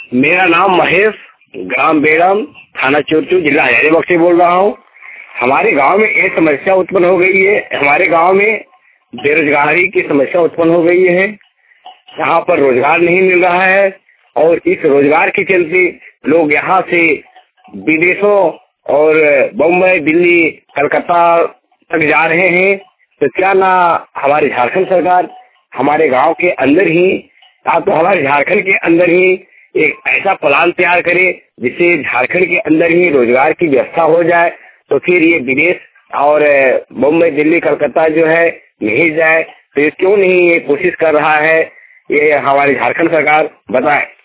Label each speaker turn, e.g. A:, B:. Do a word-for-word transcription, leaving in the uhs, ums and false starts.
A: मेरा नाम महेश, ग्राम बेड़म, थाना चुरचू, जिला हजारीबाग से बोल रहा हूँ। हमारे गांव में एक समस्या उत्पन्न हो गई है। हमारे गांव में बेरोजगारी की समस्या उत्पन्न हो गई है। यहाँ पर रोजगार नहीं मिल रहा है और इस रोजगार के चलते लोग यहाँ से विदेशों और बम्बई, दिल्ली, कलकत्ता तक जा रहे हैं। तो क्या ना हमारी झारखंड सरकार हमारे गांव के अंदर ही, आप तो हमारे झारखंड के अंदर ही एक ऐसा प्लान तैयार करे जिससे झारखंड के अंदर ही रोजगार की व्यवस्था हो जाए, तो फिर ये विदेश और मुंबई, दिल्ली, कलकत्ता जो है नहीं जाए। तो ये क्यों नहीं ये कोशिश कर रहा है, ये हमारी झारखंड सरकार बताए।